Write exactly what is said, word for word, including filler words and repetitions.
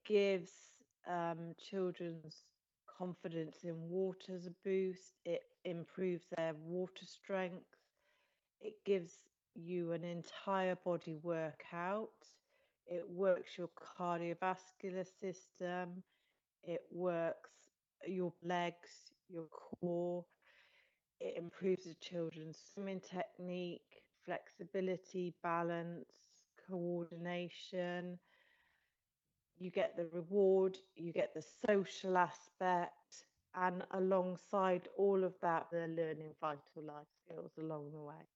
gives um, children's confidence in water as a boost. It improves their water strength. It gives you an entire body workout. It works your cardiovascular system. It works your legs, your core. It improves the children's swimming technique, flexibility, balance, coordination. You get the reward, you get the social aspect, and alongside all of that, they're learning vital life skills along the way.